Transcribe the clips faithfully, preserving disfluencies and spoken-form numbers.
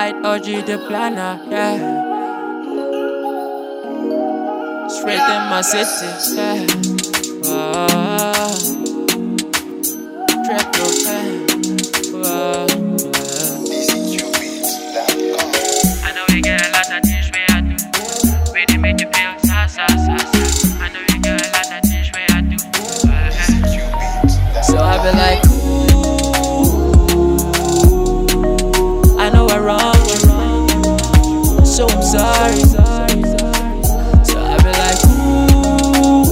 Light O G the planner, yeah. Straight in my city, yeah. Wow. Triple, yeah. Wow. I know we get a lot of things we are do. We dey make you feel sa sa sa sa. I know we get a lot of things we are do. So I be like, ooh, I know I wronged you, so I'm sorry. So I be like, ooh,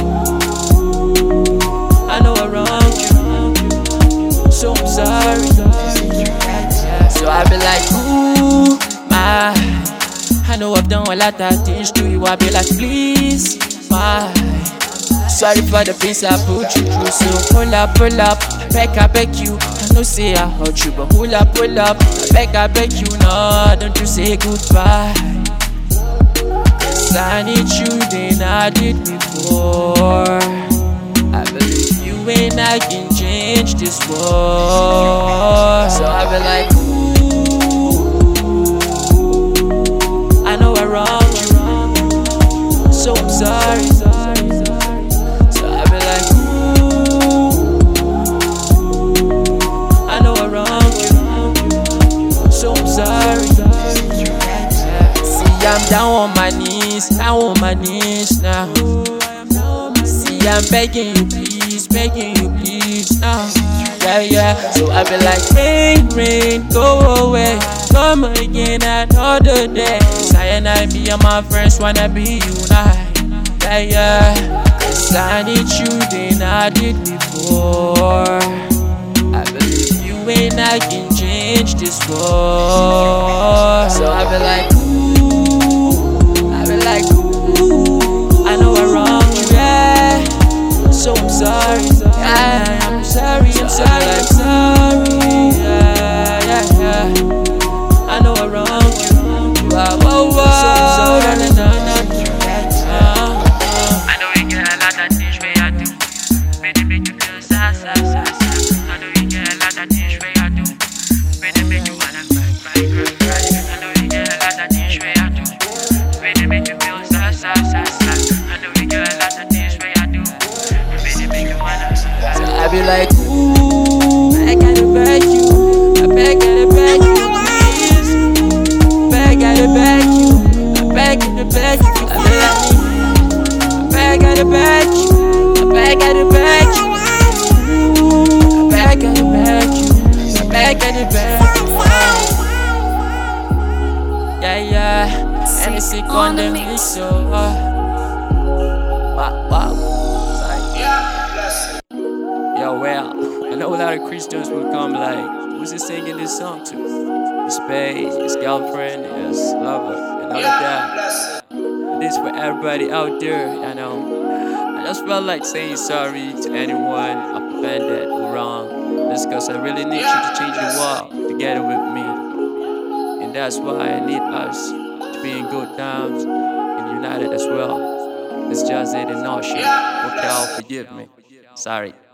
I know I wronged you, so I'm sorry. So I be like, ooh, my, I know I've done a lot of things to you. I be like, please, my, sorry for the things I put you through. So pull up, pull up, beg, I beg you. I know say I hurt you, but pull up, pull up, beg, I beg you. No, don't you say goodbye. Cause I need you than I did before. I believe you and I can change this world. So I be like, ooh, I know I wronged you, so I'm sorry. So I be like, ooh, I know I wronged you, so I'm sorry. See, I'm down on my knees, down on my knees now. See, I'm begging you, please, begging you, please now. Yeah, yeah. So I be like, rain, rain, go away, come again another day. Cause I and I, me and my friends wanna be united. Yeah, yeah. Cause I need you than I did before. I believe you and I can change this world. So I be like, ooh, I be like, ooh, I know I wronged you, yeah. So I'm sorry, yeah, I'm sorry, I'm sorry, I'm sorry, yeah, yeah, yeah. I know I wronged you, wow, wow, wow. So I'm sorry, nah, nah, nah, nah. I know we get a lot of things we are do. We dey make you feel sa sa sa sa. I know we get a lot of things we are do. We dey make you wanna cry, cry, cry, cry. I know we get a lot of things we are do. We dey make you feel sa sa sa sa. I know we get a lot of things we are do. We dey make you wanna. So I be like, ooh, I gotta beg you, I beg, gotta beg you, please. Beg, gotta beg you, I beg, gotta beg you, I beg, I gotta beg you, I beg, gotta beg you, I beg, gotta beg you, I beg, gotta beg you. Yeah, yeah, and it's sick on the mix, so uh, wow, wow. Yo, well, I know a lot of Christians will come like, who's he singing this song to? His babe, his girlfriend, his lover, and all of that. This for everybody out there, you know. I just felt like saying sorry to anyone offended or wrong. That's because I really need you to change the world together with me. And that's why I need us to be in good times and united as well. It's just it in no shit. Okay, I'll forgive me. Sorry.